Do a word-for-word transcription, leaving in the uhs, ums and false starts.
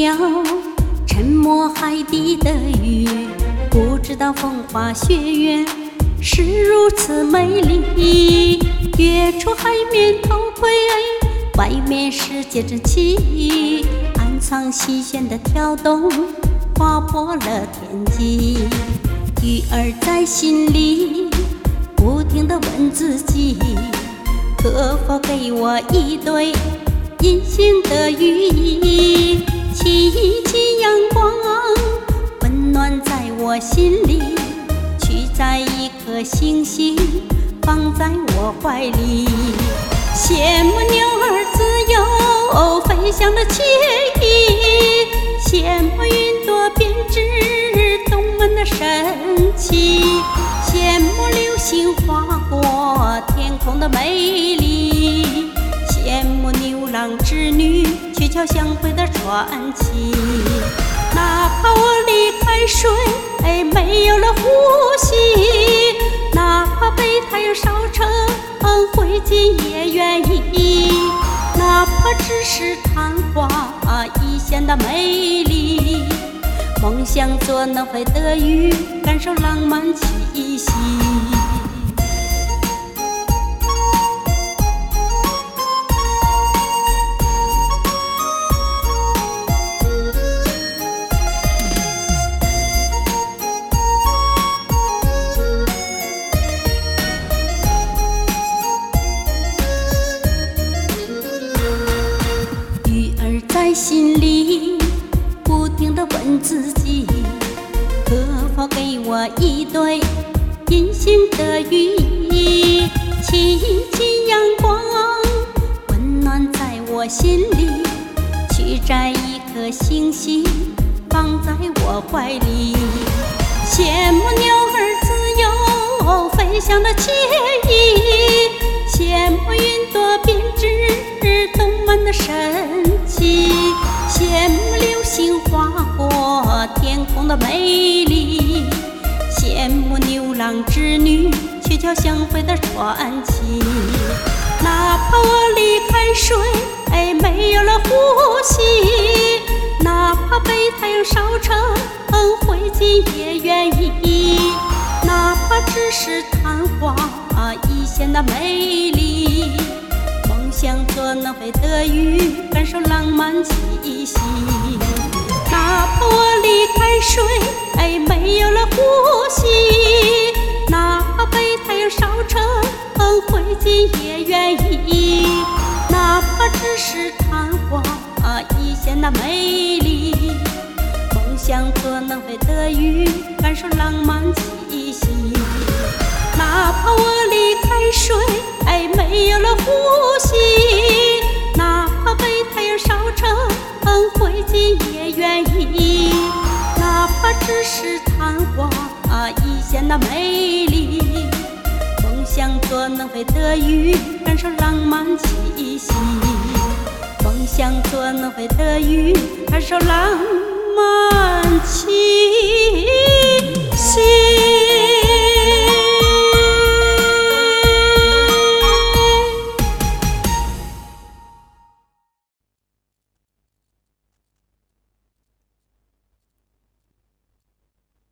鸟，沉默海底的鱼，不知道风花雪月是如此美丽。跃出海面偷窥，外面世界真奇，暗藏细弦的跳动，划破了天际。鱼儿在心里不停地问自己，可否给我一对隐形的羽翼？沏一沏阳光，温暖在我心里，取在一颗星星，放在我怀里。羡慕鸟儿自由飞翔的惬意，羡慕云朵编织动漫的神奇，羡慕流星划过天空的美丽，羡慕牛郎织女鹊桥相会的传奇。哪怕我离开水，没有了呼吸，哪怕被太阳烧成灰烬也愿意，哪怕只是昙花一现的美丽。梦想做能飞的鱼，感受浪漫气息。在心里不停地问自己，可否给我一对隐形的羽翼？沏一沏阳光，温暖在我心里，取摘一颗星星，放在我怀里。羡慕鸟儿自由飞翔的惬意，羡慕云朵编织动漫的神奇，羡慕流星划过天空的美丽，羡慕牛郎织女鹊桥相会的传奇。哪怕我离开水，没有了呼吸，哪怕被太阳烧成灰烬也愿意，哪怕只是昙花一现的美丽。梦想做能飞的鱼，感受浪漫气息。哪怕我离开水，没有了呼吸，哪怕被太阳烧成灰烬也愿意，哪怕只是昙花一现的美丽。梦想做能飞的鱼，感受浪漫气息。哪怕我离开水，没有了呼吸，哪怕被太阳烧成灰烬也愿意，哪怕只是昙花一现的美丽。梦想做能飞的鱼，感受浪漫气息。梦想做能飞的鱼，感受浪漫气息。